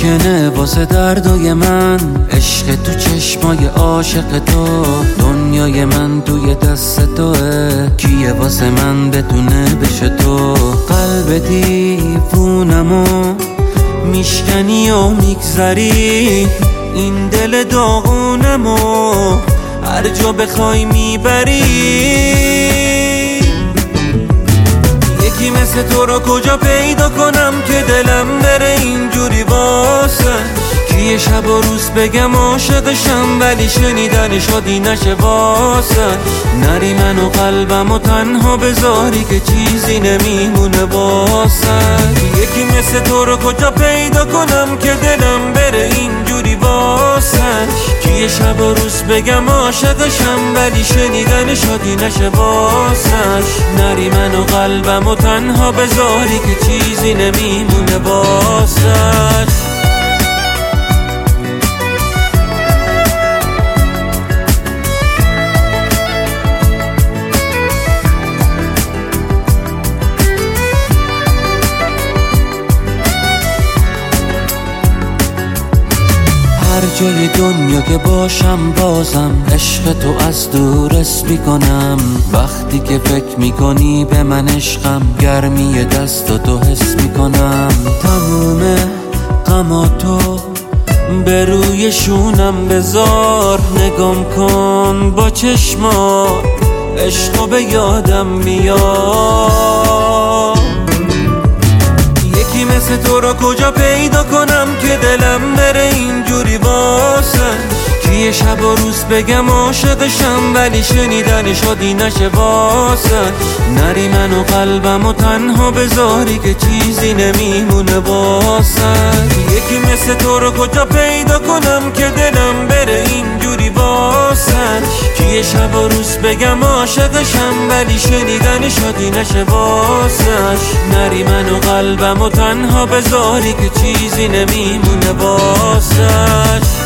ممکنه واسه دردای من عشق تو چشمای عاشق تو، دنیای من توی دست توه، کیه واسه من بتونه بشه تو؟ قلب دیوونمو میشکنی و میگذری، این دل داغونمو هر جا بخوای میبری. یکی مثل تو رو کجا پیدا کنم که دلم بره اینجوری واسش؟ کیه شب و روز بگم عاشقشم ولی شنیدن شادی نشه واسش؟ نری من و قلبم و تنها بذاری که چیزی نمیمونه واسش. یکی مثل تو رو کجا پیدا کنم که دلم بره اینجوری واسش؟ کیه شب و روز بگم عاشقشم ولی شنیدن شادی نشه واسش؟ نری من و قلبم و تنها بذاری که چیزی نمیمونه واسش. هر جای دنیا که باشم بازم عشق تو از دور حس میکنم. وقتی که فکر میکنی به من عشقم گرمی دستاتو حس میکنم. تموم غماتو به روی شونم بذار، نگام کن با چشمات عشقو به یادم میاد. یکی مثل تو رو کجا پیدا کنم که دلم بره اینجوری واسش؟ کیه شب و روز بگم عاشقشم ولی شنیدن شادی نشه واسش؟ نری من و قلبم و تنها بذاری که چیزی نمیمونه واسش. یکی مثل تو رو کجا پیدا کنم که دلم بره اینجوری واسش؟ کیه شب و روز بگم عاشقشم ولی شنیدن شادی نشه واسش؟ نری من و قلبم و تنها بذاری که چیزی نمیمونه واسش.